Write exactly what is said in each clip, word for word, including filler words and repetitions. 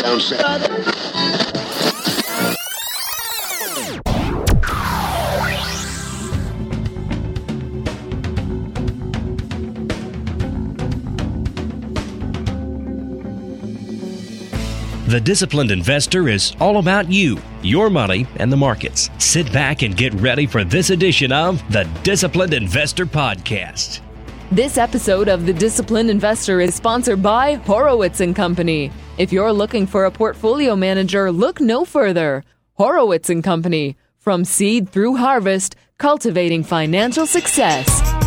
down south. The Disciplined Investor is all about you, your money, and the markets. Sit back and get ready for this edition of the Disciplined Investor Podcast. This episode of The Disciplined Investor is sponsored by Horowitz and Company. If you're looking for a portfolio manager, look no further. Horowitz and Company. From seed through harvest, cultivating financial success.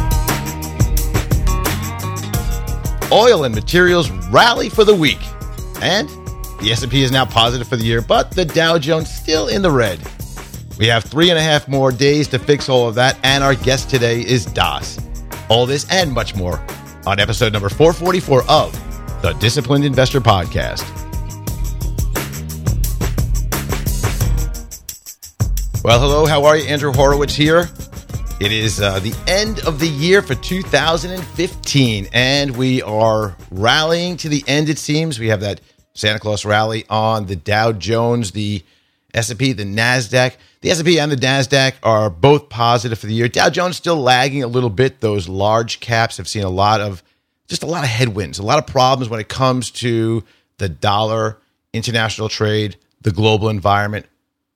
Oil and materials rally for the week. And the S and P is now positive for the year, but the Dow Jones still in the red. We have three and a half more days to fix all of that, and our guest today is Das. All this and much more on episode number four forty-four of the Disciplined Investor Podcast. Well, hello, how are you? Andrew Horowitz here. It is uh, the end of the year for two thousand fifteen, and we are rallying to the end, it seems. We have that Santa Claus rally on the Dow Jones, the S and P, the NASDAQ. The S and P and the NASDAQ are both positive for the year. Dow Jones still lagging a little bit. Those large caps have seen a lot of, just a lot of headwinds, a lot of problems when it comes to the dollar, international trade, the global environment.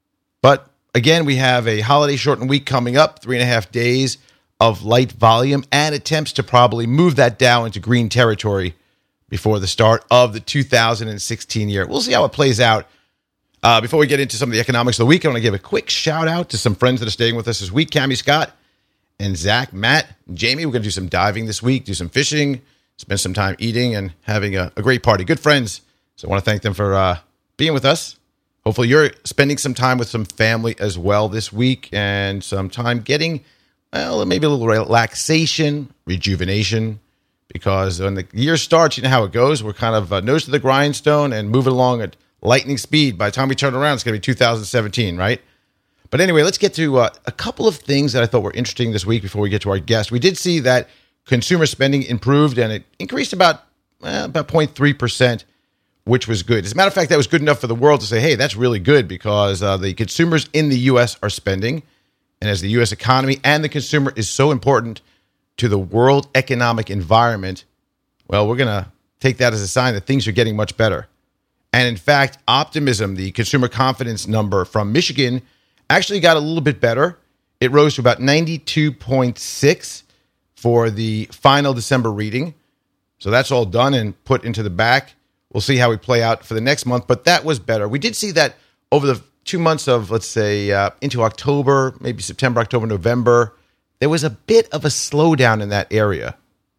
But again, we have a holiday shortened week coming up, three and a half days of light volume and attempts to probably move that Dow into green territory before the start of the two thousand sixteen year. We'll see how it plays out. Uh, before we get into some of the economics of the week, I want to give a quick shout out to some friends that are staying with us this week. Cammie Scott and Zach, Matt, and Jamie. We're going to do some diving this week, do some fishing, spend some time eating and having a, a great party. Good friends. So I want to thank them for uh, being with us. Hopefully you're spending some time with some family as well this week and some time getting, well, maybe a little relaxation, rejuvenation. Because when the year starts, you know how it goes. We're kind of uh, nose to the grindstone and moving along at lightning speed. By the time we turn around, it's going to be two thousand seventeen, right? But anyway, let's get to uh, a couple of things that I thought were interesting this week before we get to our guest. We did see that consumer spending improved, and it increased about, eh, about zero point three percent, which was good. As a matter of fact, that was good enough for the world to say, hey, that's really good because uh, the consumers in the U S are spending. And as the U S economy and the consumer is so important to the world economic environment, well, we're going to take that as a sign that things are getting much better. And in fact, optimism, the consumer confidence number from Michigan, actually got a little bit better. It rose to about ninety-two point six for the final December reading. So that's all done and put into the back. We'll see how we play out for the next month, but that was better. We did see that over the two months of, let's say, uh, into October, maybe September, October, November, there was a bit of a slowdown in that area.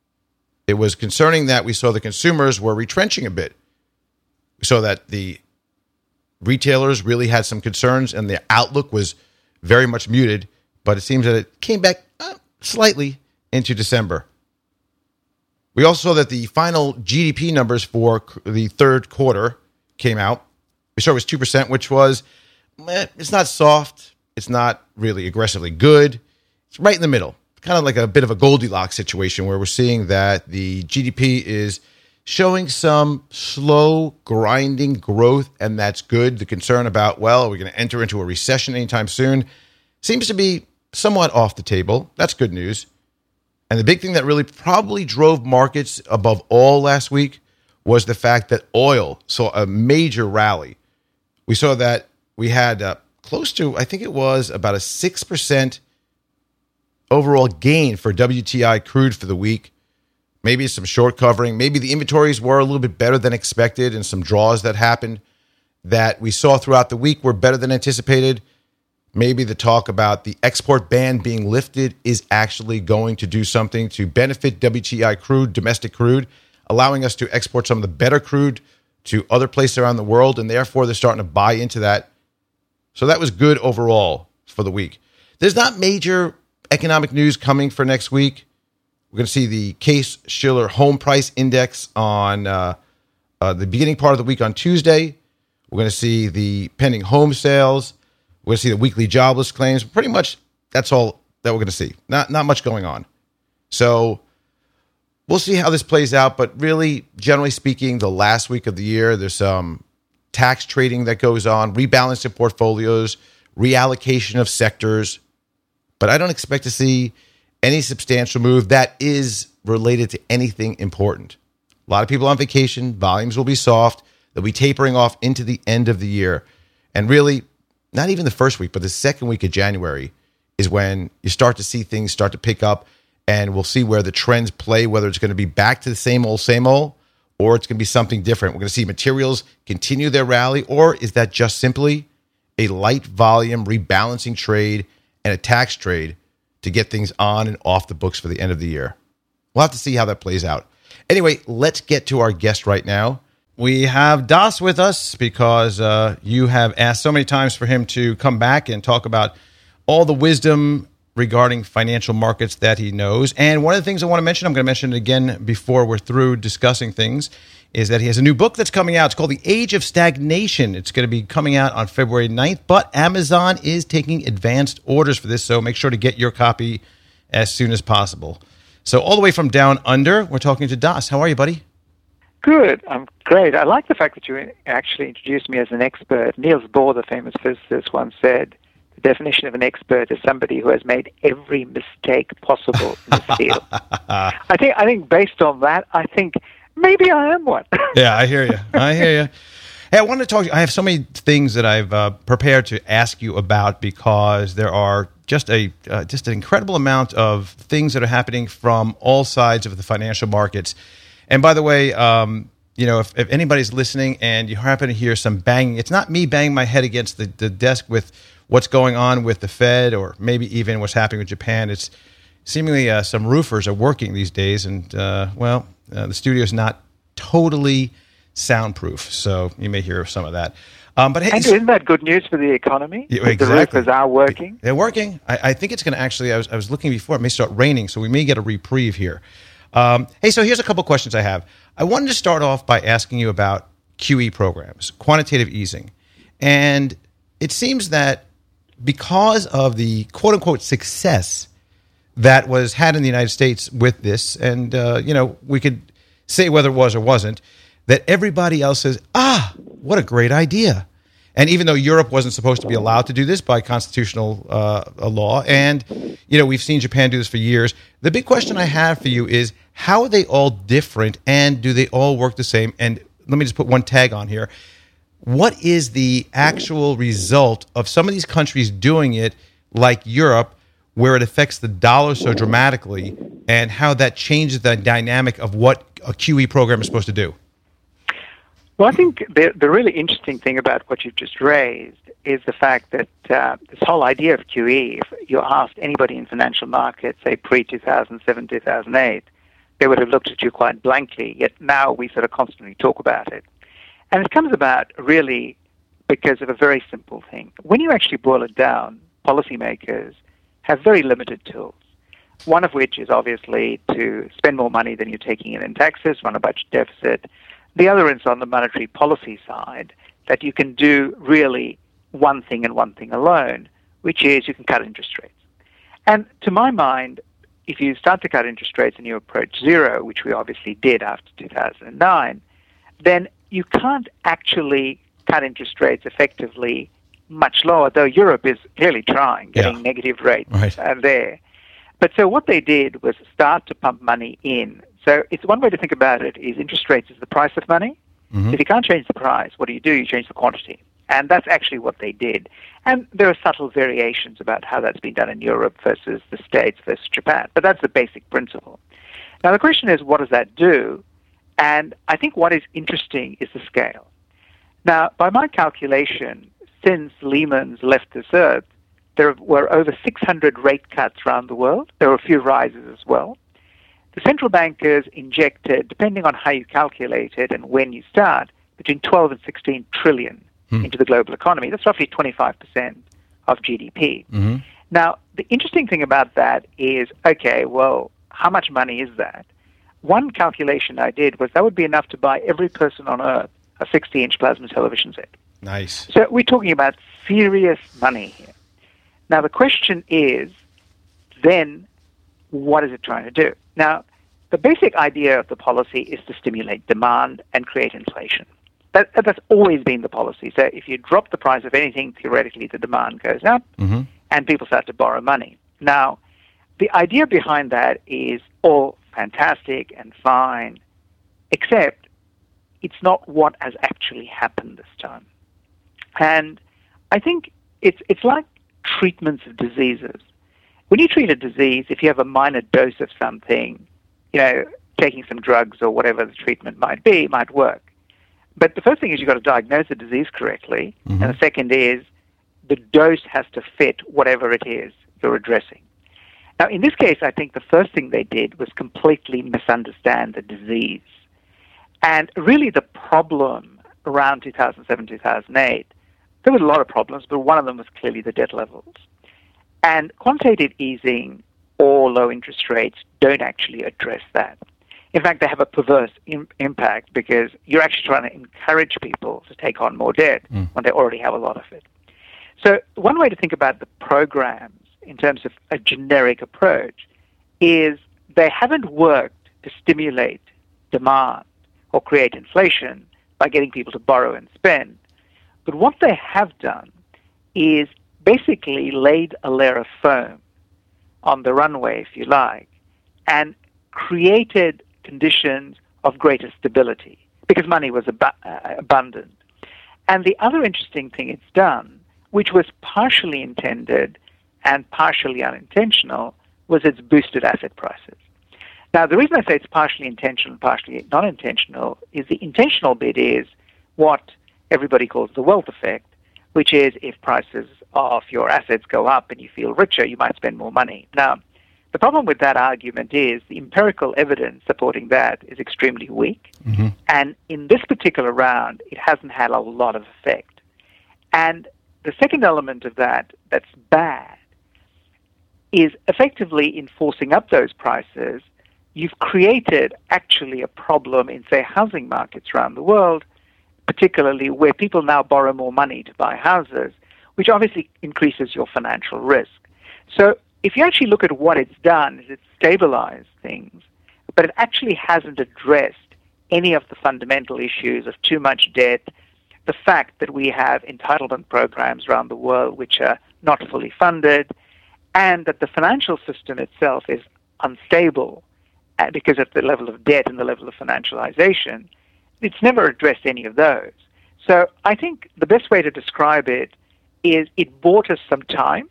It was concerning that we saw the consumers were retrenching a bit. We saw that the retailers really had some concerns and the outlook was very much muted, but it seems that it came back uh, slightly into December. We also saw that the final G D P numbers for the third quarter came out. We saw it was two percent, which was, eh, it's not soft. It's not really aggressively good. It's right in the middle, kind of like a bit of a Goldilocks situation where we're seeing that the G D P is showing some slow, grinding growth, and that's good. The concern about, well, are we going to enter into a recession anytime soon seems to be somewhat off the table. That's good news. And the big thing that really probably drove markets above all last week was the fact that oil saw a major rally. We saw that we had uh, close to, I think it was about a six percent overall gain for W T I crude for the week. Maybe some short covering. Maybe the inventories were a little bit better than expected and some draws that happened that we saw throughout the week were better than anticipated. Maybe the talk about the export ban being lifted is actually going to do something to benefit W T I crude, domestic crude, allowing us to export some of the better crude to other places around the world, and therefore they're starting to buy into that. So that was good overall for the week. There's not major economic news coming for next week. We're going to see the Case-Shiller Home Price Index on uh, uh, the beginning part of the week on Tuesday. We're going to see the pending home sales. We're going to see the weekly jobless claims. Pretty much that's all that we're going to see. Not not much going on. So we'll see how this plays out. But really, generally speaking, the last week of the year, there's some tax trading that goes on, rebalancing portfolios, reallocation of sectors. But I don't expect to see any substantial move that is related to anything important. A lot of people on vacation, volumes will be soft. They'll be tapering off into the end of the year. And really, not even the first week, but the second week of January is when you start to see things start to pick up, and we'll see where the trends play, whether it's going to be back to the same old, same old, or it's going to be something different. We're going to see materials continue their rally, or is that just simply a light volume rebalancing trade and a tax trade to get things on and off the books for the end of the year? We'll have to see how that plays out. Anyway, let's get to our guest right now. We have Das with us because uh, you have asked so many times for him to come back and talk about all the wisdom regarding financial markets that he knows. And one of the things I want to mention, I'm going to mention it again before we're through discussing things, is that he has a new book that's coming out. It's called The Age of Stagnation. It's going to be coming out on February ninth, but Amazon is taking advanced orders for this, so make sure to get your copy as soon as possible. So all the way from down under, we're talking to Das. How are you, buddy? Good. I'm great. I like the fact that you actually introduced me as an expert. Niels Bohr, the famous physicist, once said, the definition of an expert is somebody who has made every mistake possible in the field. I think, I think based on that, I think maybe I am one. Yeah, I hear you. I hear you. Hey, I want to talk to you. I have so many things that I've uh, prepared to ask you about because there are just a uh, just an incredible amount of things that are happening from all sides of the financial markets. And by the way, um, you know, if, if anybody's listening and you happen to hear some banging, it's not me banging my head against the, the desk with what's going on with the Fed or maybe even what's happening with Japan. It's seemingly uh, some roofers are working these days, and uh, well, uh, the studio is not totally soundproof, so you may hear some of that. Um, but hey, and isn't that good news for the economy? Yeah, exactly. The roofers are working. They're working. I, I think it's going to actually. I was I was looking before. It may start raining, so we may get a reprieve here. Um, hey, so here's a couple questions I have. I wanted to start off by asking you about Q E programs, quantitative easing, and it seems that because of the quote unquote success that was had in the United States with this, and uh, you know, we could say whether it was or wasn't, that everybody else says, ah, what a great idea. And even though Europe wasn't supposed to be allowed to do this by constitutional uh, law, and you know, we've seen Japan do this for years, the big question I have for you is, how are they all different, and do they all work the same? And let me just put one tag on here. What is the actual result of some of these countries doing it, like Europe, where it affects the dollar so dramatically, and how that changes the dynamic of what a Q E program is supposed to do? Well, I think the, the really interesting thing about what you've just raised is the fact that uh, this whole idea of Q E, if you asked anybody in financial markets, say pre two thousand seven, two thousand eight, they would have looked at you quite blankly, yet now we sort of constantly talk about it. And it comes about really because of a very simple thing. When you actually boil it down, policymakers have very limited tools, one of which is obviously to spend more money than you're taking in in taxes, run a budget deficit. The other is on the monetary policy side, that you can do really one thing and one thing alone, which is you can cut interest rates. And to my mind, if you start to cut interest rates and you approach zero, which we obviously did after two thousand nine, then you can't actually cut interest rates effectively much lower, though Europe is clearly trying, getting yeah. negative rates right. uh, there. But so what they did was start to pump money in. So it's one way to think about it is interest rates is the price of money. Mm-hmm. If you can't change the price, what do you do? You change the quantity. And that's actually what they did. And there are subtle variations about how that's been done in Europe versus the States versus Japan. But that's the basic principle. Now the question is, what does that do? And I think what is interesting is the scale. Now, by my calculation, since Lehman's left this earth, there were over six hundred rate cuts around the world. There were a few rises as well. The central bankers injected, depending on how you calculate it and when you start, between twelve and sixteen trillion hmm. into the global economy. That's roughly twenty-five percent of G D P. Mm-hmm. Now, the interesting thing about that is, okay, well, how much money is that? One calculation I did was that would be enough to buy every person on Earth a sixty-inch plasma television set. Nice. So we're talking about serious money here. Now, the question is, then, what is it trying to do? Now, the basic idea of the policy is to stimulate demand and create inflation. That, that's always been the policy. So if you drop the price of anything, theoretically the demand goes up mm-hmm. and people start to borrow money. Now, the idea behind that is all fantastic and fine, except it's not what has actually happened this time. And I think it's it's like treatments of diseases. When you treat a disease, if you have a minor dose of something, you know, taking some drugs or whatever the treatment might be, might work. But the first thing is you've got to diagnose the disease correctly, mm-hmm. and the second is the dose has to fit whatever it is you're addressing. Now, in this case, I think the first thing they did was completely misunderstand the disease. And really the problem around two thousand seven, two thousand eight, there were a lot of problems, but one of them was clearly the debt levels. And quantitative easing or low interest rates don't actually address that. In fact, they have a perverse im- impact because you're actually trying to encourage people to take on more debt mm. when they already have a lot of it. So one way to think about the programs in terms of a generic approach is they haven't worked to stimulate demand or create inflation by getting people to borrow and spend. But what they have done is basically laid a layer of foam on the runway, if you like, and created conditions of greater stability because money was ab- uh, abundant. And the other interesting thing it's done, which was partially intended and partially unintentional, was it's boosted asset prices. Now, the reason I say it's partially intentional and partially non-intentional is the intentional bit is what everybody calls the wealth effect, which is if prices of your assets go up and you feel richer, you might spend more money. Now, the problem with that argument is the empirical evidence supporting that is extremely weak. Mm-hmm. And in this particular round, it hasn't had a lot of effect. And the second element of that that's bad is effectively in forcing up those prices, you've created actually a problem in, say, housing markets around the world, particularly where people now borrow more money to buy houses, which obviously increases your financial risk. So if you actually look at what it's done, is it's stabilized things, but it actually hasn't addressed any of the fundamental issues of too much debt, the fact that we have entitlement programs around the world which are not fully funded, and that the financial system itself is unstable because of the level of debt and the level of financialization. It's never addressed any of those. So I think the best way to describe it is it bought us some time,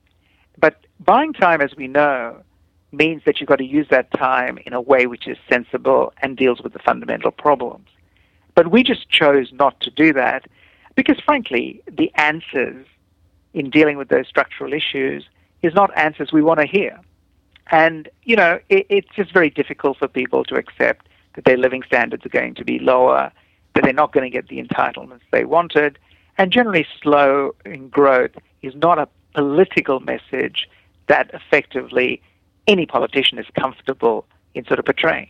but buying time, as we know, means that you've got to use that time in a way which is sensible and deals with the fundamental problems. But we just chose not to do that because, frankly, the answers in dealing with those structural issues is not answers we want to hear. And, you know, it, it's just very difficult for people to accept that their living standards are going to be lower, that they're not going to get the entitlements they wanted. And generally slow in growth is not a political message that effectively any politician is comfortable in sort of portraying.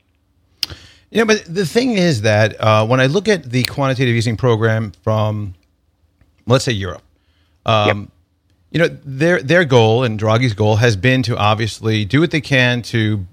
Yeah, but the thing is that uh, when I look at the quantitative easing program from, let's say, Europe, um, yep. you know, their their goal and Draghi's goal has been to obviously do what they can to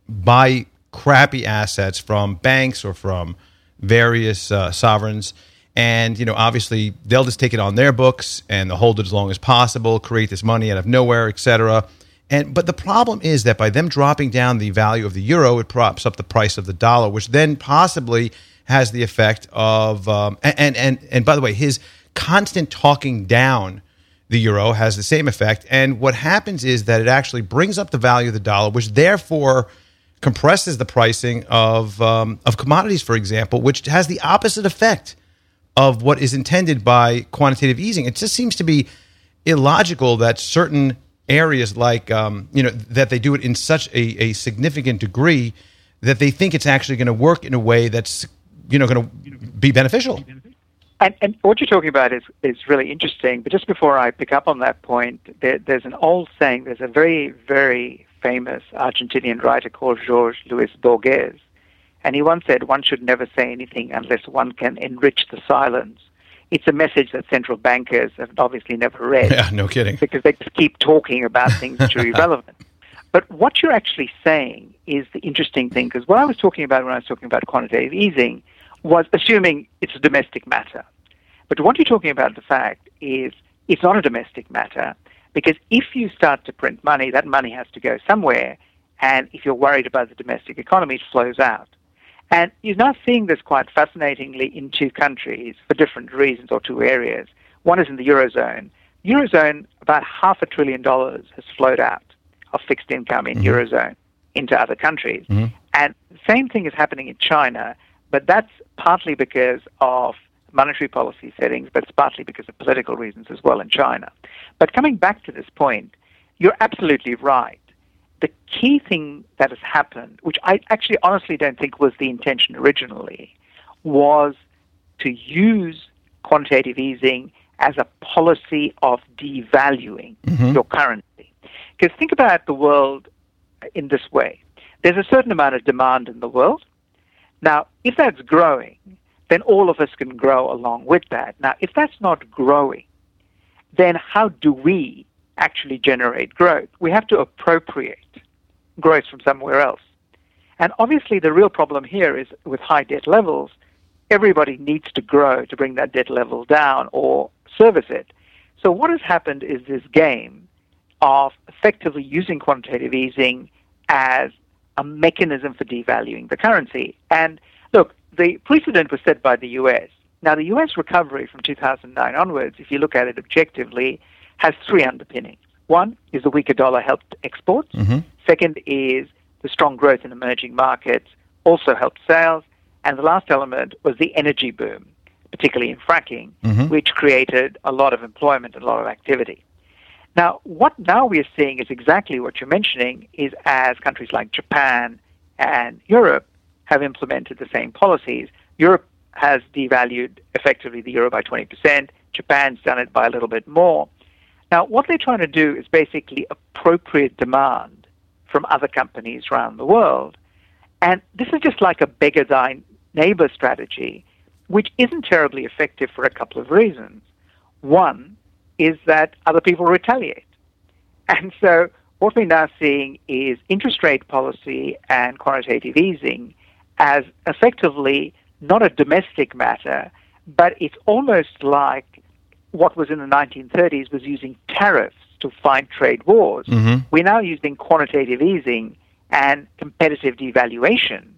buy crappy assets from banks or from various uh, sovereigns. And, you know, obviously they'll just take it on their books and they'll hold it as long as possible, create this money out of nowhere, et cetera. And but the problem is that by them dropping down the value of the euro, it props up the price of the dollar, which then possibly has the effect of um, and, and and and by the way, his constant talking down the euro has the same effect. And what happens is that it actually brings up the value of the dollar, which therefore compresses the pricing of um, of commodities, for example, which has the opposite effect of what is intended by quantitative easing. It just seems to be illogical that certain areas like, um, you know, that they do it in such a, a significant degree that they think it's actually going to work in a way that's, you know, going to be beneficial. And, and what you're talking about is, is really interesting. But just before I pick up on that point, there, there's an old saying, there's a very, very famous Argentinian writer called Jorge Luis Borges. And he once said, one should never say anything unless one can enrich the silence. It's a message that central bankers have obviously never read. Yeah, no kidding. Because they just keep talking about things that are irrelevant. But what you're actually saying is the interesting thing, because what I was talking about when I was talking about quantitative easing was assuming it's a domestic matter. But what you're talking about, the fact, is it's not a domestic matter, because if you start to print money, that money has to go somewhere, and if you're worried about the domestic economy, it flows out. And you're now seeing this quite fascinatingly in two countries for different reasons, or two areas. One is in the Eurozone. Eurozone, about half a trillion dollars has flowed out of fixed income in mm-hmm. Eurozone into other countries. Mm-hmm. And the same thing is happening in China, but that's partly because of monetary policy settings, but it's partly because of political reasons as well in China. But coming back to this point, you're absolutely right. The key thing that has happened, which I actually honestly don't think was the intention originally, was to use quantitative easing as a policy of devaluing mm-hmm. your currency. Because think about the world in this way. There's a certain amount of demand in the world. Now, if that's growing, then all of us can grow along with that. Now, if that's not growing, then how do we actually generate growth? We have to appropriate growth from somewhere else. And obviously the real problem here is with high debt levels, everybody needs to grow to bring that debt level down or service it. So what has happened is this game of effectively using quantitative easing as a mechanism for devaluing the currency. And look, the precedent was set by the U S. Now, the U S recovery from two thousand nine onwards, if you look at it objectively, has three underpinnings. One is the weaker dollar helped exports. Mm-hmm. Second is the strong growth in emerging markets also helped sales. And the last element was the energy boom, particularly in fracking, mm-hmm. which created a lot of employment and a lot of activity. Now, what now we are seeing is exactly what you're mentioning, is as countries like Japan and Europe have implemented the same policies. Europe has devalued effectively the euro by twenty percent. Japan's done it by a little bit more. Now, what they're trying to do is basically appropriate demand from other companies around the world. And this is just like a beggar thy neighbor strategy, which isn't terribly effective for a couple of reasons. One is that other people retaliate. And so what we're now seeing is interest rate policy and quantitative easing as effectively not a domestic matter, but it's almost like what was in the nineteen thirties was using tariffs to fight trade wars. Mm-hmm. We're now using quantitative easing and competitive devaluations,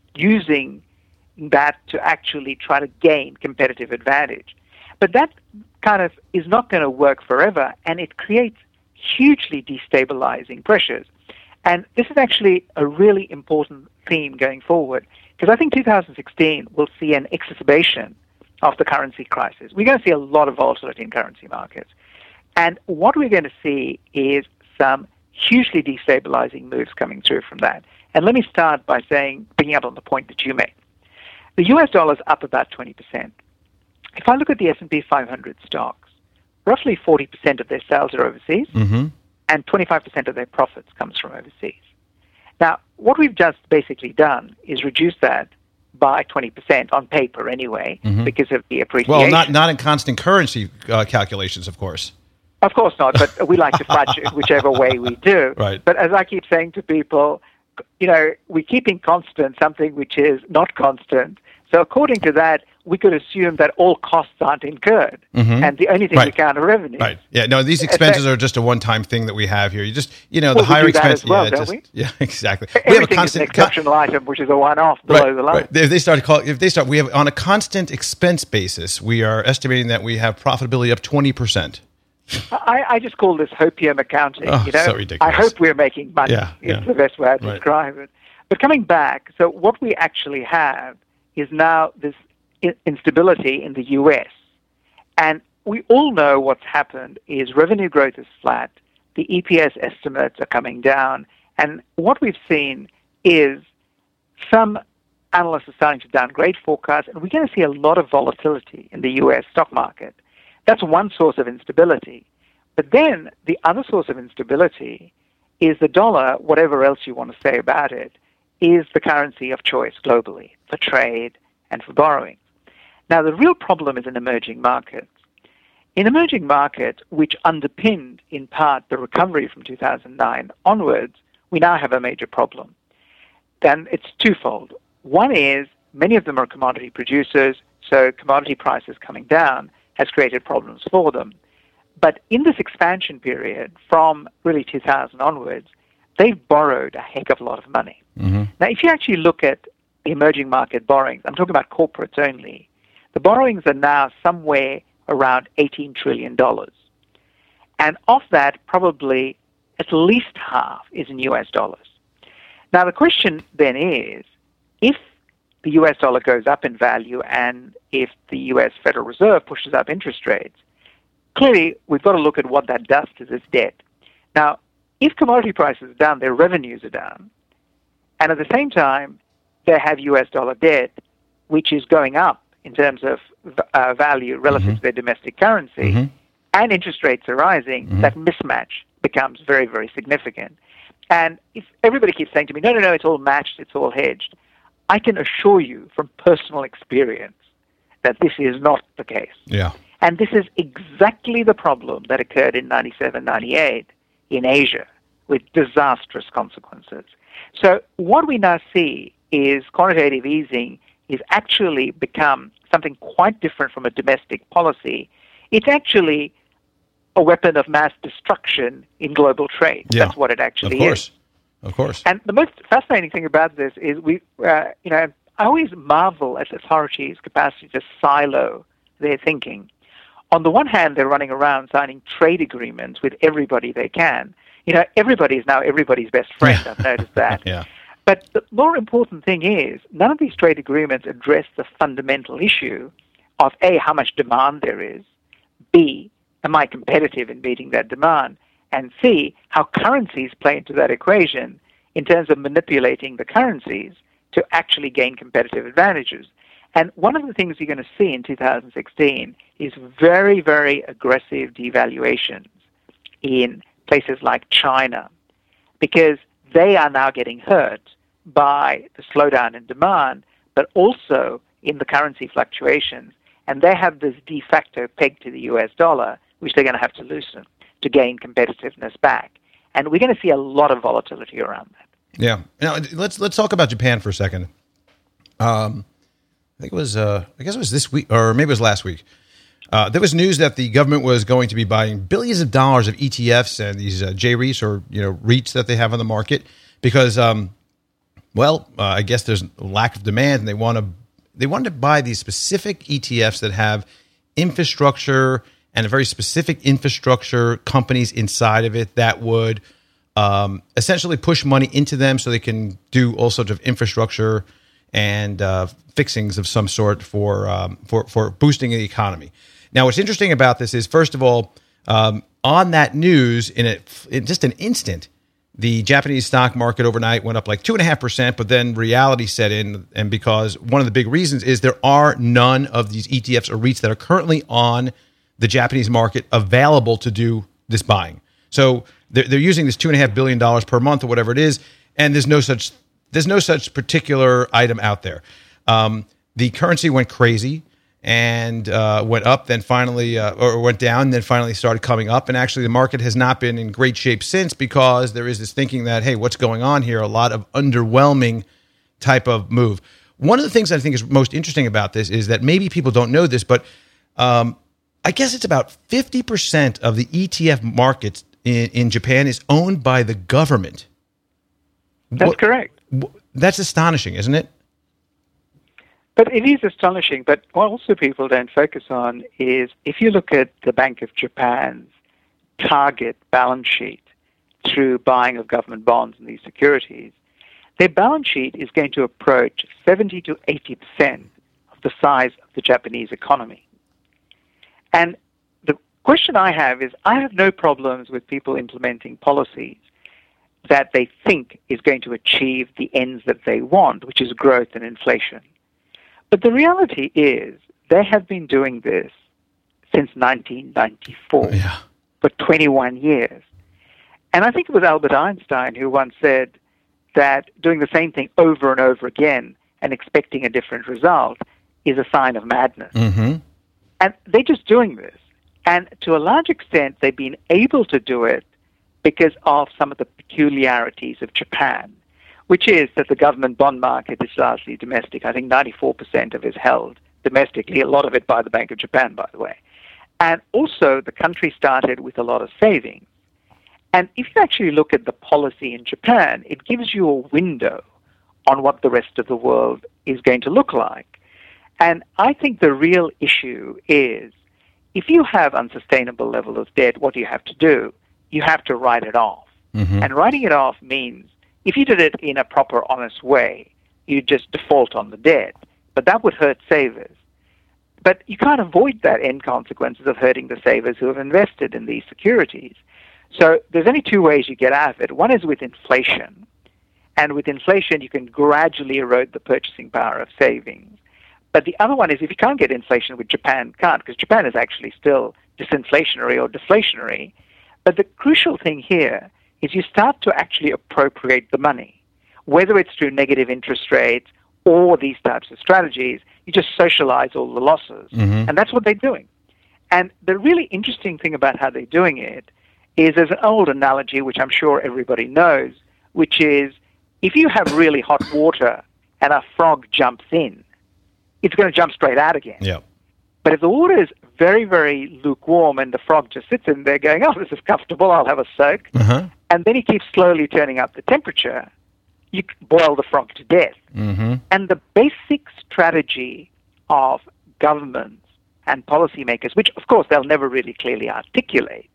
using that to actually try to gain competitive advantage. But that kind of is not going to work forever, and it creates hugely destabilizing pressures. And this is actually a really important theme going forward, because I think two thousand sixteen will see an exacerbation of the currency crisis. We're going to see a lot of volatility in currency markets. And what we're going to see is some hugely destabilizing moves coming through from that. And let me start by saying, picking up on the point that you made. The U S dollar is up about twenty percent. If I look at the S and P five hundred stocks, roughly forty percent of their sales are overseas, mm-hmm. and twenty-five percent of their profits comes from overseas. Now, what we've just basically done is reduce that by twenty percent on paper anyway, mm-hmm. because of the appreciation. Well, not not in constant currency uh, calculations, of course. Of course not, but we like to fudge it whichever way we do. Right. But as I keep saying to people, you know, we're keeping constant something which is not constant. So according to that, we could assume that all costs aren't incurred, mm-hmm. and the only thing right. we count are revenue. Right. Yeah. No, these expenses are just a one-time thing that we have here. You just, you know, well, the higher we do expense. That as well, yeah, don't just, we? yeah, exactly. Everything we have a constant, is an exceptional con- item, which is a one-off below right, the line. Right. If they start to call, if they start, we have on a constant expense basis, we are estimating that we have profitability up twenty percent. I, I just call this hopium accounting. Oh, you know, so ridiculous. I hope we're making money. Yeah, it's yeah. the best way to right. describe it. But coming back, so what we actually have is now this instability in the U S. And we all know what's happened is revenue growth is flat, the E P S estimates are coming down, and what we've seen is some analysts are starting to downgrade forecasts, and we're going to see a lot of volatility in the U S stock market. That's one source of instability. But then the other source of instability is the dollar, whatever else you want to say about it, is the currency of choice globally for trade and for borrowing. Now, the real problem is in emerging markets. In emerging markets, which underpinned in part the recovery from two thousand nine onwards, we now have a major problem. Then it's twofold. One is many of them are commodity producers, so commodity prices coming down has created problems for them. But in this expansion period, from really two thousand onwards, they've borrowed a heck of a lot of money. Mm-hmm. Now, if you actually look at the emerging market borrowings, I'm talking about corporates only, the borrowings are now somewhere around eighteen trillion dollars. And of that, probably at least half is in U S dollars. Now, the question then is, if the U S dollar goes up in value and if the U S Federal Reserve pushes up interest rates, clearly we've got to look at what that does to this debt. Now, if commodity prices are down, their revenues are down, and at the same time, they have U S dollar debt, which is going up in terms of uh, value relative mm-hmm. to their domestic currency, mm-hmm. and interest rates are rising, mm-hmm. that mismatch becomes very, very significant. And if everybody keeps saying to me, no, no, no, it's all matched, it's all hedged, I can assure you from personal experience that this is not the case. Yeah. And this is exactly the problem that occurred in ninety-seven, ninety-eight in Asia with disastrous consequences. So what we now see is quantitative easing is actually become something quite different from a domestic policy. It's actually a weapon of mass destruction in global trade. Yeah, that's what it actually of course. is. Of course. And the most fascinating thing about this is we, uh, you know, I always marvel at authorities' capacity to silo their thinking. On the one hand, they're running around signing trade agreements with everybody they can. You know, everybody is now everybody's best friend. Yeah. I've noticed that. Yeah. But the more important thing is, none of these trade agreements address the fundamental issue of A, how much demand there is, B, am I competitive in meeting that demand, and C, how currencies play into that equation in terms of manipulating the currencies to actually gain competitive advantages. And one of the things you're going to see in two thousand sixteen is very, very aggressive devaluations in places like China, because they are now getting hurt by the slowdown in demand, but also in the currency fluctuations. And they have this de facto peg to the U S dollar, which they're going to have to loosen to gain competitiveness back. And we're going to see a lot of volatility around that. Yeah. Now, let's let's talk about Japan for a second. Um, I think it was, uh, I guess it was this week, or maybe it was last week. Uh, there was news that the government was going to be buying billions of dollars of E T Fs and these uh, J REITs, or you know REITs that they have on the market, because, um, well, uh, I guess there's a lack of demand, and they want to they wanted to buy these specific E T Fs that have infrastructure and a very specific infrastructure companies inside of it that would um, essentially push money into them so they can do all sorts of infrastructure and uh, fixings of some sort for um, for for boosting the economy. Now, what's interesting about this is, first of all, um, on that news, in, a, in just an instant, the Japanese stock market overnight went up like two and a half percent. But then reality set in, and because one of the big reasons is there are none of these E T Fs or REITs that are currently on the Japanese market available to do this buying. So they're, they're using this two and a half billion dollars per month or whatever it is, and there's no such there's no such particular item out there. Um, the currency went crazy and uh, went up, then finally uh, or went down, then finally started coming up. And actually, the market has not been in great shape since, because there is this thinking that, hey, what's going on here? A lot of underwhelming type of move. One of the things I think is most interesting about this is that maybe people don't know this, but um, I guess it's about fifty percent of the E T F market in, in Japan is owned by the government. That's what, correct. That's astonishing, isn't it? But it is astonishing. But what also people don't focus on is, if you look at the Bank of Japan's target balance sheet through buying of government bonds and these securities, their balance sheet is going to approach seventy to eighty percent of the size of the Japanese economy. And the question I have is, I have no problems with people implementing policies that they think is going to achieve the ends that they want, which is growth and inflation. But the reality is, they have been doing this since nineteen ninety-four, yeah. for twenty-one years. And I think it was Albert Einstein who once said that doing the same thing over and over again and expecting a different result is a sign of madness. Mm-hmm. And they're just doing this. And to a large extent, they've been able to do it because of some of the peculiarities of Japan, which is that the government bond market is largely domestic. I think ninety-four percent of it is held domestically, a lot of it by the Bank of Japan, by the way. And also, the country started with a lot of savings. And if you actually look at the policy in Japan, it gives you a window on what the rest of the world is going to look like. And I think the real issue is, if you have unsustainable level of debt, what do you have to do? You have to write it off. Mm-hmm. And writing it off means, if you did it in a proper, honest way, you just default on the debt. But that would hurt savers. But you can't avoid that end consequences of hurting the savers who have invested in these securities. So there's only two ways you get out of it. One is with inflation. And with inflation, you can gradually erode the purchasing power of savings. But the other one is, if you can't get inflation, which Japan can't, because Japan is actually still disinflationary or deflationary. But the crucial thing here is you start to actually appropriate the money, whether it's through negative interest rates or these types of strategies. You just socialize all the losses. Mm-hmm. And that's what they're doing. And the really interesting thing about how they're doing it is, there's an old analogy, which I'm sure everybody knows, which is, if you have really hot water and a frog jumps in, it's going to jump straight out again. Yeah. But if the water is very, very lukewarm and the frog just sits in there going, oh, this is comfortable, I'll have a soak, uh-huh. and then he keeps slowly turning up the temperature, you boil the frog to death. Mm-hmm. And the basic strategy of governments and policymakers, which, of course, they'll never really clearly articulate,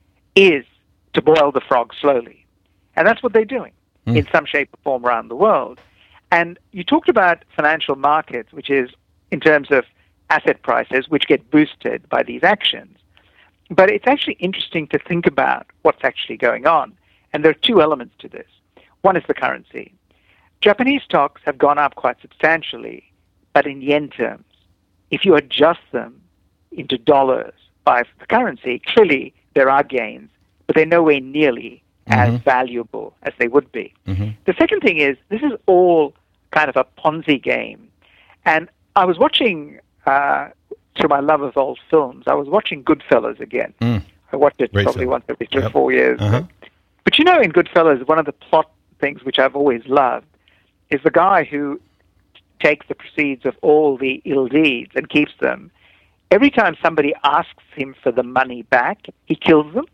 is to boil the frog slowly. And that's what they're doing mm. in some shape or form around the world. And you talked about financial markets, which is in terms of asset prices, which get boosted by these actions. But it's actually interesting to think about what's actually going on. And there are two elements to this. One is the currency. Japanese stocks have gone up quite substantially, but in yen terms. If you adjust them into dollars by the currency, clearly there are gains, but they're nowhere nearly mm-hmm. as valuable as they would be. Mm-hmm. The second thing is, this is all kind of a Ponzi game. And I was watching, uh, through my love of old films, I was watching Goodfellas again. Mm. I watched it Great probably film. once every three or yep. four years. Uh-huh. But, but you know, in Goodfellas, one of the plot things which I've always loved is the guy who takes the proceeds of all the ill deeds and keeps them. Every time somebody asks him for the money back, he kills them.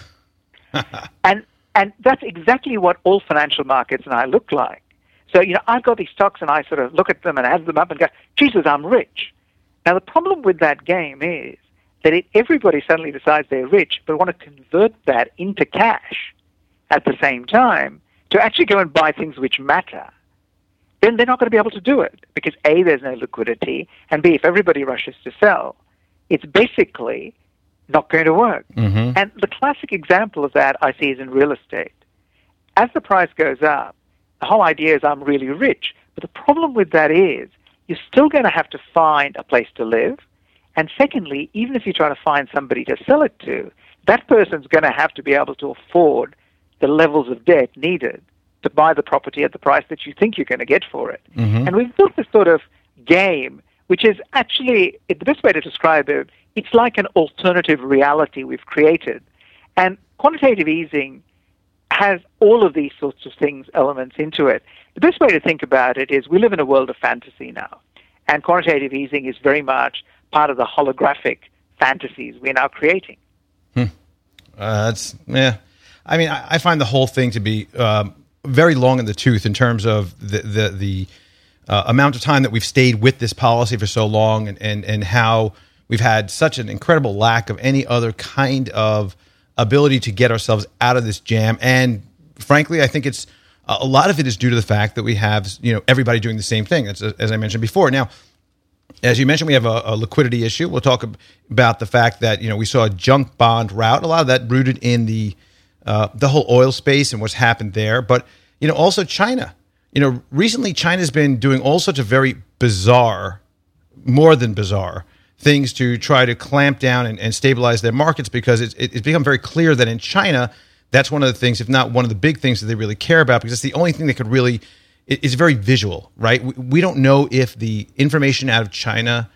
and and that's exactly what all financial markets and I look like. So, you know, I've got these stocks and I sort of look at them and add them up and go, Jesus, I'm rich. Now, the problem with that game is that it, everybody suddenly decides they're rich, but want to convert that into cash at the same time to actually go and buy things which matter. Then they're not going to be able to do it because A, there's no liquidity, and B, if everybody rushes to sell, it's basically not going to work. Mm-hmm. And the classic example of that I see is in real estate. As the price goes up, the whole idea is I'm really rich. But the problem with that is you're still going to have to find a place to live. And secondly, even if you try to find somebody to sell it to, that person's going to have to be able to afford the levels of debt needed to buy the property at the price that you think you're going to get for it. Mm-hmm. And we've built this sort of game, which is actually, the best way to describe it, it's like an alternative reality we've created. And quantitative easing has all of these sorts of things, elements into it. The best way to think about it is we live in a world of fantasy now. And quantitative easing is very much part of the holographic fantasies we're now creating. Hmm. Uh, that's, yeah. I mean, I, I find the whole thing to be um, very long in the tooth in terms of the the, the uh, amount of time that we've stayed with this policy for so long, and, and, and how we've had such an incredible lack of any other kind of ability to get ourselves out of this jam. And frankly, I think it's a lot of it is due to the fact that we have, you know, everybody doing the same thing, as, as I mentioned before. Now, as you mentioned, we have a, a liquidity issue. We'll talk about the fact that, you know, we saw a junk bond route. A lot of that rooted in the uh, the whole oil space and what's happened there. But, you know, also China. You know, recently China's been doing all sorts of very bizarre, more than bizarre, things to try to clamp down and, and stabilize their markets, because it's, it's become very clear that in China, that's one of the things, if not one of the big things that they really care about, because it's the only thing that could really, it, it's very visual, right? We, we don't know if the information out of China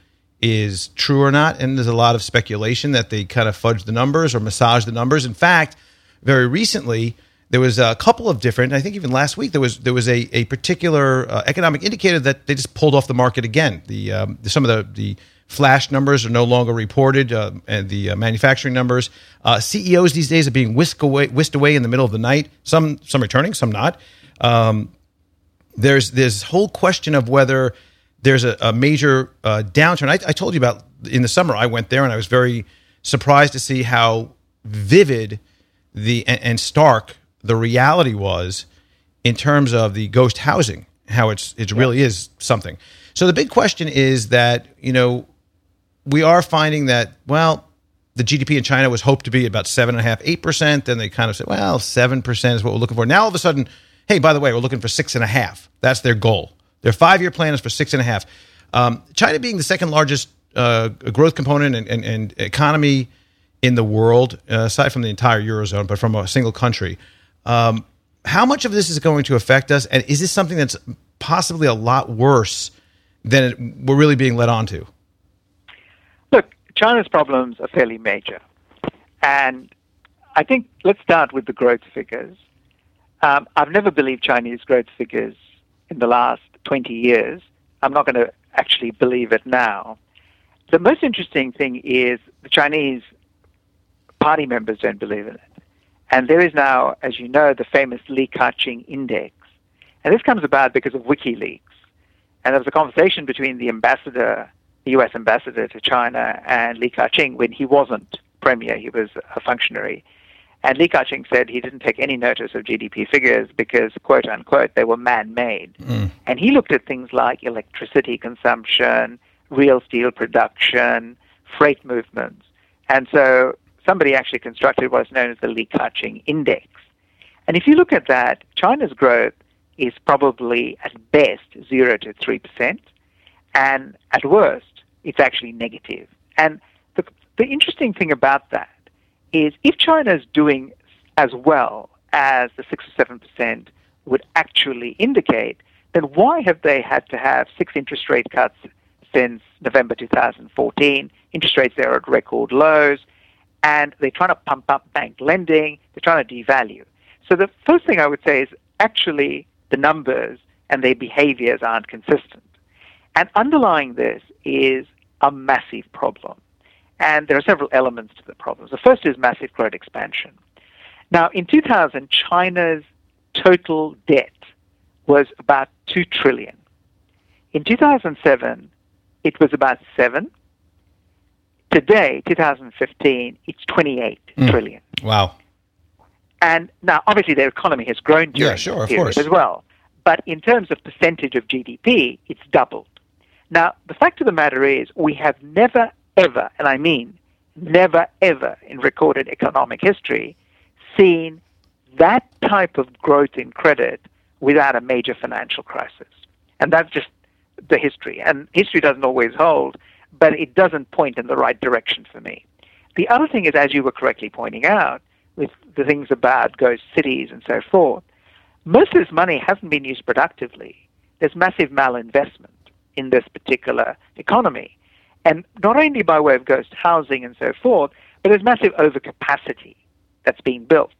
is true or not, and there's a lot of speculation that they kind of fudge the numbers or massage the numbers. In fact, very recently, there was a couple of different, I think even last week, there was there was a, a particular uh, economic indicator that they just pulled off the market again. The um, Some of the, the flash numbers are no longer reported, uh, and the uh, manufacturing numbers. Uh, C E Os these days are being whisked away, whisked away in the middle of the night, some some returning, some not. Um, there's this whole question of whether there's a, a major uh, downturn. I, I told you about in the summer, I went there, and I was very surprised to see how vivid the and, and stark the reality was in terms of the ghost housing, how it's it really is something. So the big question is that, you know, we are finding that, well, the G D P in China was hoped to be about seven and a half, eight percent. Then they kind of said, well, seven percent is what we're looking for. Now all of a sudden, hey, by the way, we're looking for six and a half. That's their goal. Their five-year plan is for six and a half. Um, China being the second largest uh, growth component and, and, and economy in the world, uh, aside from the entire Eurozone, but from a single country. Um, how much of this is going to affect us? And is this something that's possibly a lot worse than it, we're really being led on to? Look, China's problems are fairly major. And I think let's start with the growth figures. Um, I've never believed Chinese growth figures in the last twenty years. I'm not going to actually believe it now. The most interesting thing is the Chinese party members don't believe in it. And there is now, as you know, the famous Li Ka-ching Index. And this comes about because of WikiLeaks. And there was a conversation between the ambassador, the U S ambassador to China, and Li Ka-ching when he wasn't premier, he was a functionary. And Li Ka-ching said he didn't take any notice of G D P figures because, quote unquote, they were man-made. Mm. And he looked at things like electricity consumption, real steel production, freight movements. And so somebody actually constructed what's known as the Li Ka-ching Index. And if you look at that, China's growth is probably at best zero to three percent, and at worst, it's actually negative. And the, the interesting thing about that is if China's doing as well as the six or seven percent would actually indicate, then why have they had to have six interest rate cuts since November two thousand fourteen? Interest rates there are at record lows, and they're trying to pump up bank lending, they're trying to devalue. So the first thing I would say is actually the numbers and their behaviors aren't consistent. And underlying this is a massive problem. And there are several elements to the problem. The first is massive credit expansion. Now, in two thousand, China's total debt was about two trillion dollars. In two thousand seven, it was about seven. Today, two thousand fifteen, it's twenty-eight mm. trillion. Wow. And now, obviously, their economy has grown during yeah, sure, this period as well. But in terms of percentage of G D P, it's doubled. Now, the fact of the matter is we have never, ever, and I mean never, ever in recorded economic history, seen that type of growth in credit without a major financial crisis. And that's just the history. And history doesn't always hold, but it doesn't point in the right direction for me. The other thing is, as you were correctly pointing out, with the things about ghost cities and so forth, most of this money hasn't been used productively. There's massive malinvestment in this particular economy. And not only by way of ghost housing and so forth, but there's massive overcapacity that's being built.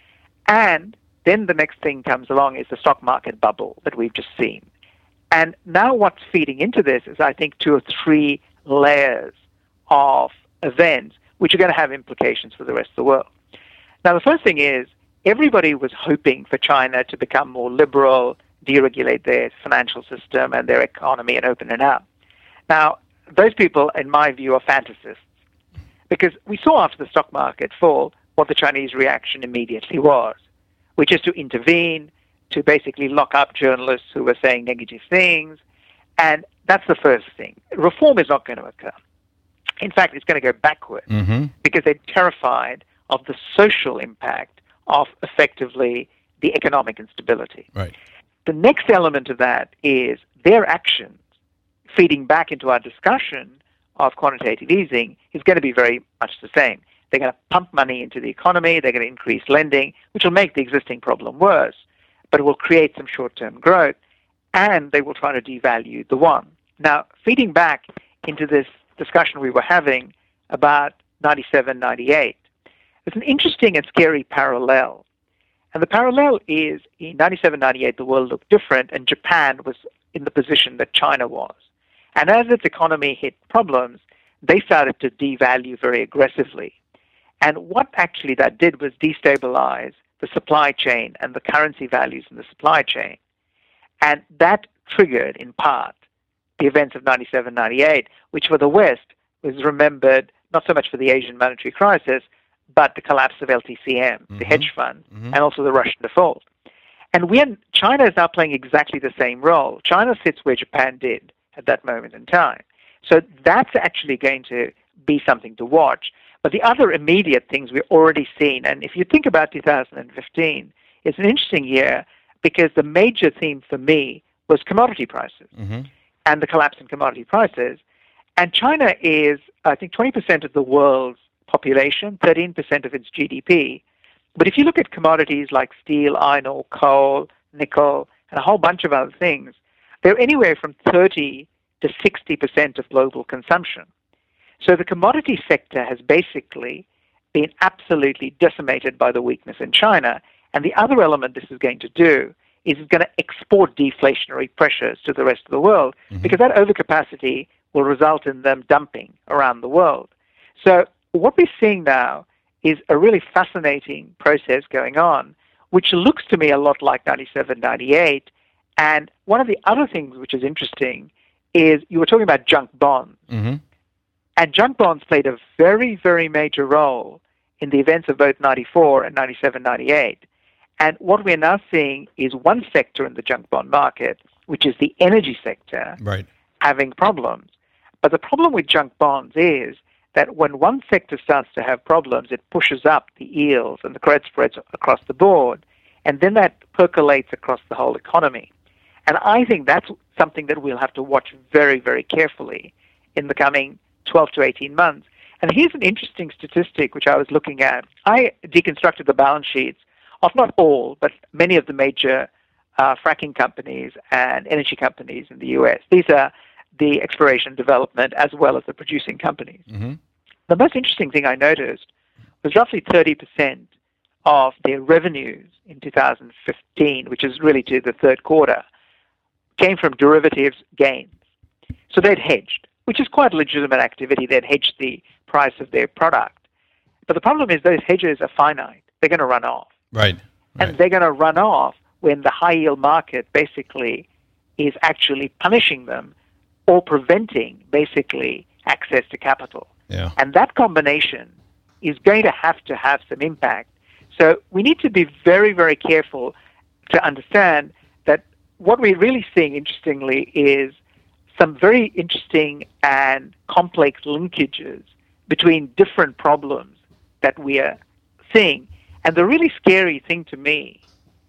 And then the next thing comes along is the stock market bubble that we've just seen. And now what's feeding into this is, I think, two or three layers of events which are going to have implications for the rest of the world. Now, the first thing is everybody was hoping for China to become more liberal, deregulate their financial system and their economy and open it up. Now, those people, in my view, are fantasists, because we saw after the stock market fall what the Chinese reaction immediately was, which is to intervene, to basically lock up journalists who were saying negative things, and that's the first thing. Reform is not going to occur. In fact, it's going to go backward mm-hmm. because they're terrified of the social impact of effectively the economic instability. Right. The next element of that is their actions feeding back into our discussion of quantitative easing is going to be very much the same. They're going to pump money into the economy, they're going to increase lending, which will make the existing problem worse, but it will create some short-term growth, and they will try to devalue the yuan. Now, feeding back into this discussion we were having about ninety-seven, ninety-eight, there's an interesting and scary parallel, And the parallel is in ninety-seven, ninety-eight, the world looked different, and Japan was in the position that China was. And as its economy hit problems, they started to devalue very aggressively. And what actually that did was destabilize the supply chain and the currency values in the supply chain. And that triggered, in part, the events of ninety-seven, ninety-eight, which for the West was remembered not so much for the Asian monetary crisis, but the collapse of L T C M, mm-hmm. the hedge fund, mm-hmm. and also the Russian default. And when China is now playing exactly the same role. China sits where Japan did at that moment in time. So that's actually going to be something to watch. But the other immediate things we've already seen, and if you think about two thousand fifteen, it's an interesting year because the major theme for me was commodity prices mm-hmm. and the collapse in commodity prices. And China is, I think, twenty percent of the world's population, thirteen percent of its G D P. But if you look at commodities like steel, iron ore, coal, nickel, and a whole bunch of other things, they're anywhere from thirty to sixty percent of global consumption. So the commodity sector has basically been absolutely decimated by the weakness in China. And the other element this is going to do is it's going to export deflationary pressures to the rest of the world mm-hmm. because that overcapacity will result in them dumping around the world. So what we're seeing now is a really fascinating process going on, which looks to me a lot like ninety-seven, ninety-eight. And one of the other things which is interesting is you were talking about junk bonds. Mm-hmm. And junk bonds played a very, very major role in the events of both ninety-four and ninety-seven, ninety-eight. And what we're now seeing is one sector in the junk bond market, which is the energy sector, right. having problems. But the problem with junk bonds is that when one sector starts to have problems, it pushes up the yields and the credit spreads across the board, and then that percolates across the whole economy. And I think that's something that we'll have to watch very, very carefully in the coming twelve to eighteen months. And here's an interesting statistic which I was looking at. I deconstructed the balance sheets of not all, but many of the major uh, fracking companies and energy companies in the U S. These are the exploration and development as well as the producing companies. Mm-hmm. The most interesting thing I noticed was roughly thirty percent of their revenues in two thousand fifteen, which is really to the third quarter, came from derivatives gains. So they'd hedged, which is quite a legitimate activity. They'd hedged the price of their product. But the problem is those hedges are finite. They're going to run off. Right. right. And they're going to run off when the high-yield market basically is actually punishing them or preventing, basically, access to capital. Yeah. And that combination is going to have to have some impact. So we need to be very, very careful to understand that what we're really seeing, interestingly, is some very interesting and complex linkages between different problems that we are seeing. And the really scary thing to me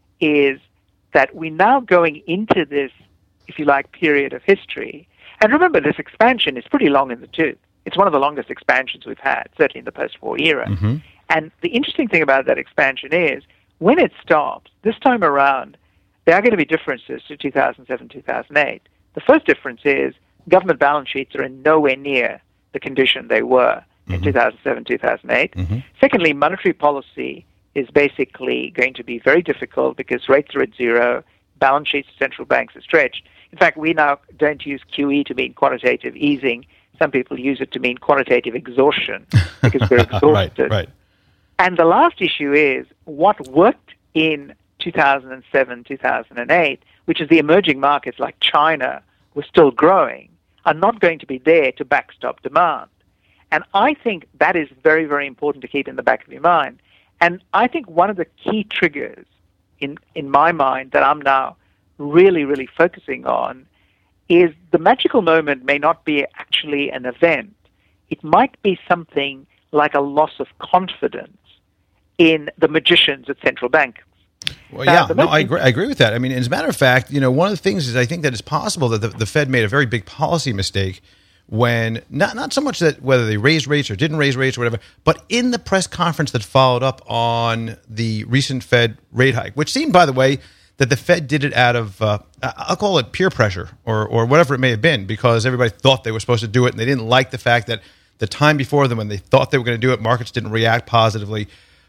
is that we're now going into this, if you like, period of history. And remember, this expansion is pretty long in the tooth. It's one of the longest expansions we've had, certainly in the post-war era. Mm-hmm. And the interesting thing about that expansion is when it stops, this time around, there are going to be differences to two thousand seven, two thousand eight. The first difference is government balance sheets are in nowhere near the condition they were mm-hmm. in two thousand seven, two thousand eight. Mm-hmm. Secondly, monetary policy is basically going to be very difficult because rates are at zero, balance sheets of central banks are stretched. In fact, we now don't use Q E to mean quantitative easing. Some people use it to mean quantitative exhaustion because we're exhausted. right, right. And the last issue is what worked in two thousand seven, two thousand eight, which is the emerging markets like China were still growing, are not going to be there to backstop demand. And I think that is very, very important to keep in the back of your mind. And I think one of the key triggers in, in my mind that I'm now really, really focusing on is the magical moment may not be actually an event. It might be something like a loss of confidence in the magicians at central banks. Well, yeah, uh, no, I agree, I agree with that. I mean, as a matter of fact, you know, one of the things is I think that it's possible that the, the Fed made a very big policy mistake when, not not so much that whether they raised rates or didn't raise rates or whatever, but in the press conference that followed up on the recent Fed rate hike, which seemed, by the way, that the Fed did it out of, uh, I'll call it peer pressure or or whatever it may have been, because everybody thought they were supposed to do it and they didn't like the fact that the time before them when they thought they were going to do it, markets didn't react positively.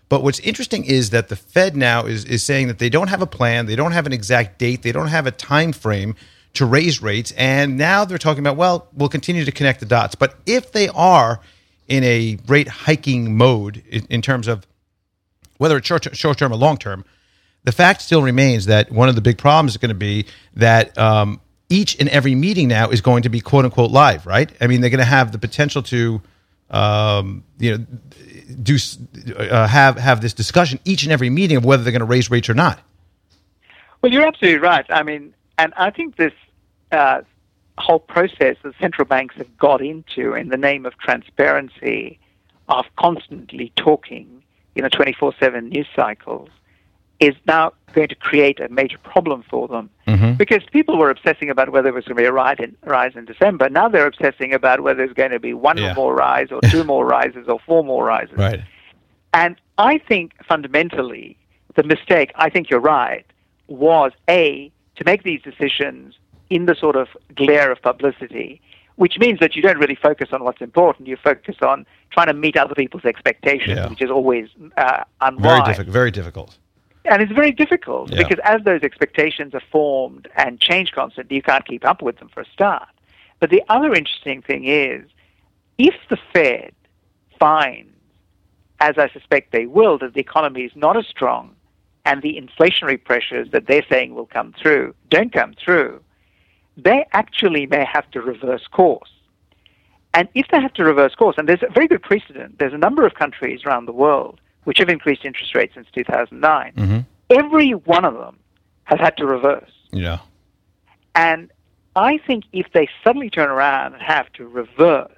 But what's interesting is that the Fed now is, is saying that they don't have a plan, they don't have an exact date, they don't have a time frame to raise rates, and now they're talking about, well, we'll continue to connect the dots. But if they are in a rate hiking mode in, in terms of whether it's short, short-term or long-term, the fact still remains that one of the big problems is going to be that um, each and every meeting now is going to be quote-unquote live, right? I mean, they're going to have the potential to, um, you know, do uh, have have this discussion each and every meeting of whether they're going to raise rates or not. Well, you're absolutely right. I mean, and I think this uh, whole process that central banks have got into in the name of transparency, of constantly talking, you know, twenty-four seven news cycles, is now going to create a major problem for them. Mm-hmm. Because people were obsessing about whether there was going to be a rise in, rise in December. Now they're obsessing about whether there's going to be one yeah. more rise or two more rises or four more rises. Right. And I think fundamentally the mistake, I think you're right, was A, to make these decisions in the sort of glare of publicity, which means that you don't really focus on what's important. You focus on trying to meet other people's expectations, yeah. which is always uh, unwise. Very difficult. Very difficult. And it's very difficult yeah. because as those expectations are formed and change constantly, you can't keep up with them for a start. But the other interesting thing is, if the Fed finds, as I suspect they will, that the economy is not as strong and the inflationary pressures that they're saying will come through don't come through, they actually may have to reverse course. And if they have to reverse course, and there's a very good precedent, there's a number of countries around the world which have increased interest rates since two thousand nine. Mm-hmm. Every one of them has had to reverse. Yeah. And I think if they suddenly turn around and have to reverse,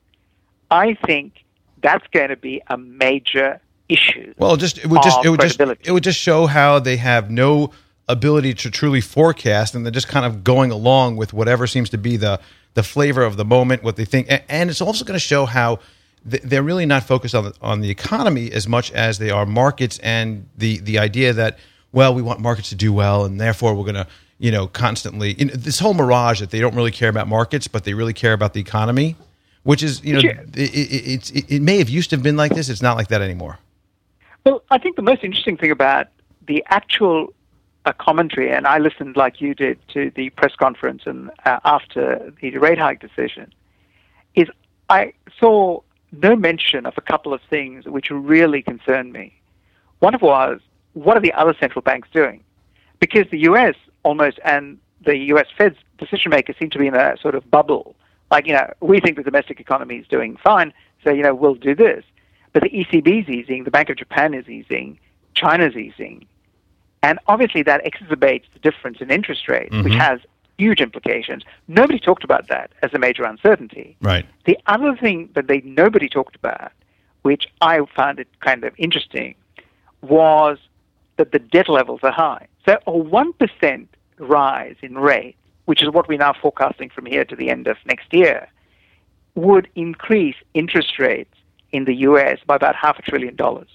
I think that's going to be a major issue. Well, just it would just it would just it would just show how they have no ability to truly forecast, and they're just kind of going along with whatever seems to be the the flavor of the moment, what they think, and, and it's also going to show how they're really not focused on the, on the economy as much as they are markets and the, the idea that, well, we want markets to do well, and therefore we're going to, you know, constantly, you know, this whole mirage that they don't really care about markets, but they really care about the economy, which is, you know, yeah. it, it, it, it may have used to have been like this. It's not like that anymore. Well, I think the most interesting thing about the actual uh, commentary, and I listened like you did to the press conference and uh, after the rate hike decision, is I saw no mention of a couple of things which really concerned me. One of was, what are the other central banks doing? Because the U S almost, and the U S Fed's decision makers seem to be in a sort of bubble. Like, you know, we think the domestic economy is doing fine, so, you know, we'll do this. But the E C B is easing, the Bank of Japan is easing, China's easing. And obviously that exacerbates the difference in interest rates, mm-hmm. which has huge implications. Nobody talked about that as a major uncertainty. Right. The other thing that they nobody talked about, which I found it kind of interesting, was that the debt levels are high. So a one percent rise in rates, which is what we're now forecasting from here to the end of next year, would increase interest rates in the U S by about half a trillion dollars.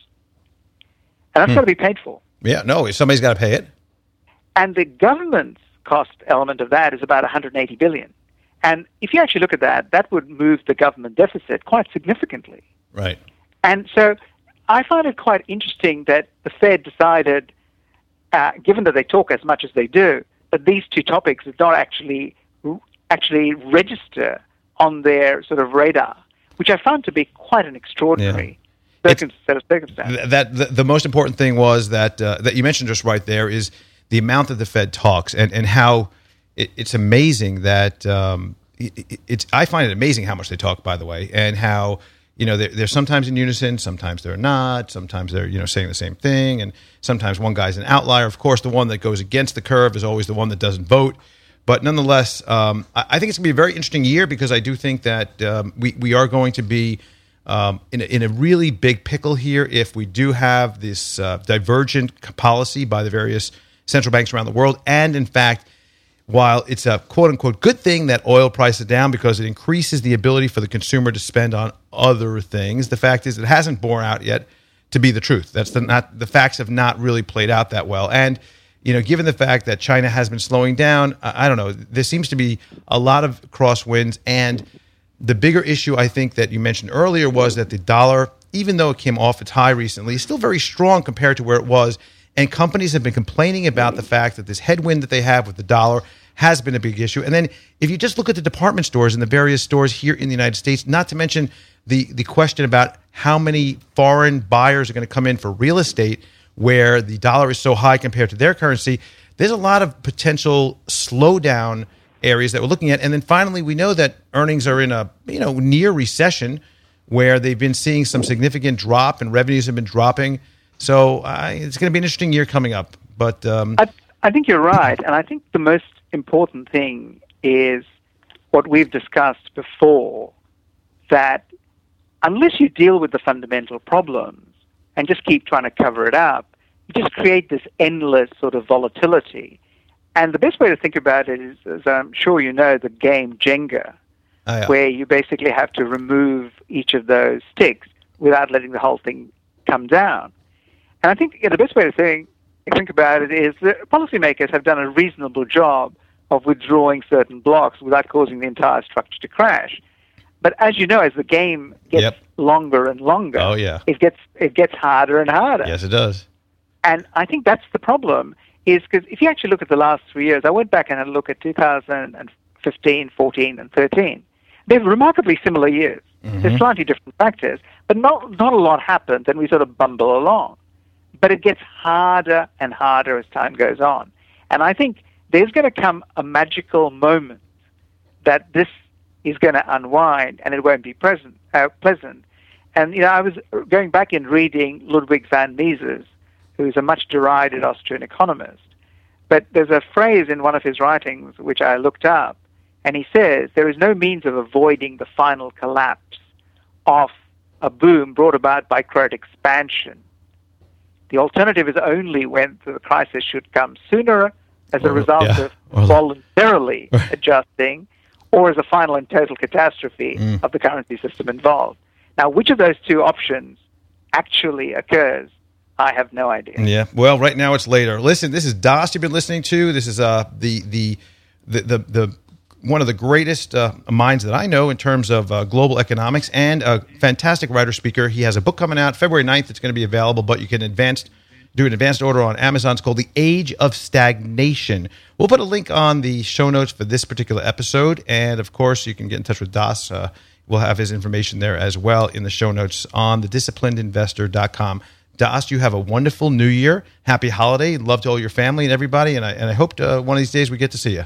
And that's hmm. got to be paid for. Yeah, no, somebody's got to pay it. And the government's cost element of that is about one hundred eighty billion dollars. And if you actually look at that, that would move the government deficit quite significantly. Right. And so I find it quite interesting that the Fed decided, uh, given that they talk as much as they do, that these two topics did not actually actually register on their sort of radar, which I found to be quite an extraordinary yeah. circum- set of circumstances. That the, the most important thing was that uh, that you mentioned just right there is the amount that the Fed talks, and, and how it, it's amazing that um, it, it's. I find it amazing how much they talk, by the way, and how, you know, they're, they're sometimes in unison, sometimes they're not, sometimes they're, you know, saying the same thing, and sometimes one guy's an outlier. Of course, the one that goes against the curve is always the one that doesn't vote. But nonetheless, um, I, I think it's going to be a very interesting year, because I do think that um, we we are going to be um, in a, in a really big pickle here if we do have this uh, divergent policy by the various central banks around the world. And in fact, while it's a quote-unquote good thing that oil prices down because it increases the ability for the consumer to spend on other things, the fact is it hasn't borne out yet to be the truth. That's the not the facts have not really played out that well. And, you know, given the fact that China has been slowing down, I, I don't know, there seems to be a lot of crosswinds. And the bigger issue, I think, that you mentioned earlier was that the dollar even though it came off its high recently, is still very strong compared to where it was. And companies have been complaining about the fact that this headwind that they have with the dollar has been a big issue. And then if you just look at the department stores and the various stores here in the United States, not to mention the, the question about how many foreign buyers are going to come in for real estate where the dollar is so high compared to their currency, there's a lot of potential slowdown areas that we're looking at. And then finally, we know that earnings are in a you know near recession where they've been seeing some significant drop and revenues have been dropping. So uh, it's going to be an interesting year coming up. But um, I, I think you're right. And I think the most important thing is what we've discussed before, that unless you deal with the fundamental problems and just keep trying to cover it up, you just create this endless sort of volatility. And the best way to think about it is, as I'm sure you know, the game Jenga, oh, yeah. where you basically have to remove each of those sticks without letting the whole thing come down. And I think yeah, the best way to think, think about it is that policymakers have done a reasonable job of withdrawing certain blocks without causing the entire structure to crash. But as you know, as the game gets yep. longer and longer, oh, yeah. it gets it gets harder and harder. Yes, it does. And I think that's the problem, is because if you actually look at the last three years, I went back and had a look at two thousand fifteen, fourteen, and thirteen. They're remarkably similar years. Mm-hmm. They're slightly different factors, but not, not a lot happens, and we sort of bumble along. But it gets harder and harder as time goes on. And I think there's going to come a magical moment that this is going to unwind, and it won't be present, uh, pleasant. And, you know, I was going back and reading Ludwig van Mises, who's a much derided Austrian economist. But there's a phrase in one of his writings which I looked up, and he says, there is no means of avoiding the final collapse of a boom brought about by credit expansion. The alternative is only when the crisis should come sooner as a result yeah. of well, voluntarily adjusting, or as a final and total catastrophe mm. of the currency system involved. Now, which of those two options actually occurs, I have no idea. Yeah, well, right now it's later. Listen, this is Das you've been listening to. This is uh, the, the the the the one of the greatest uh, minds that I know in terms of uh, global economics, and a fantastic writer speaker. He has a book coming out February ninth. It's going to be available, but you can advanced do an advanced order on Amazon. It's called The Age of Stagnation. We'll put a link on the show notes for this particular episode, and of course, you can get in touch with Das. Uh, we'll have his information there as well in the show notes on the disciplined investor dot com. Das, you have a wonderful new year. Happy holiday. Love to all your family and everybody, and I, and I hope uh, one of these days we get to see you.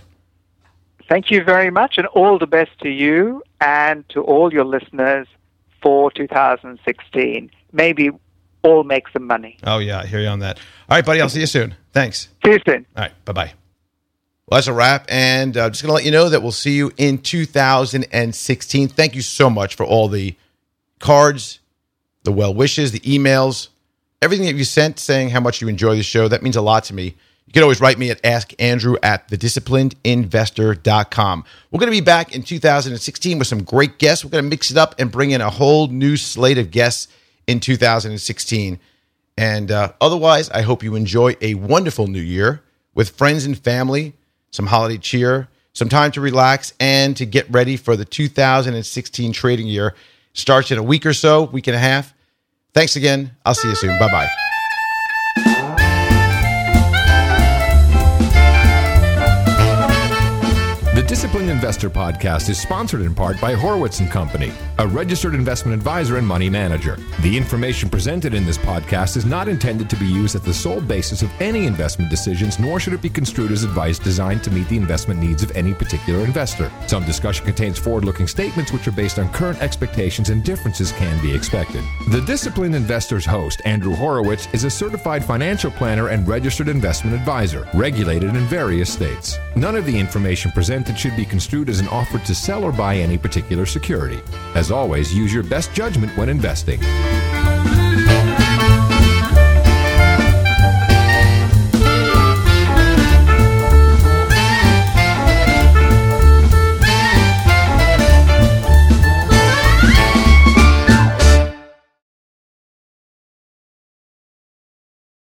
Thank you very much, and all the best to you and to all your listeners for two thousand sixteen. Maybe all make some money. Oh, yeah, I hear you on that. All right, buddy, I'll see you soon. Thanks. See you soon. All right, bye-bye. Well, that's a wrap, and I'm uh, just going to let you know that we'll see you in two thousand sixteen. Thank you so much for all the cards, the well wishes, the emails, everything that you sent saying how much you enjoy the show. That means a lot to me. You can always write me at askandrew at the disciplined investor dot com. We're going to be back in two thousand sixteen with some great guests. We're going to mix it up and bring in a whole new slate of guests in two thousand sixteen. And uh, otherwise, I hope you enjoy a wonderful new year with friends and family, some holiday cheer, some time to relax, and to get ready for the two thousand sixteen trading year. Starts in a week or so, week and a half. Thanks again. I'll see you soon. Bye-bye. The Disciplined Investor Podcast is sponsored in part by Horowitz and Company, a registered investment advisor and money manager. The information presented in this podcast is not intended to be used as the sole basis of any investment decisions, nor should it be construed as advice designed to meet the investment needs of any particular investor. Some discussion contains forward-looking statements which are based on current expectations, and differences can be expected. The Disciplined Investor's host, Andrew Horowitz, is a certified financial planner and registered investment advisor, regulated in various states. None of the information presented should be construed as an offer to sell or buy any particular security. As always, use your best judgment when investing.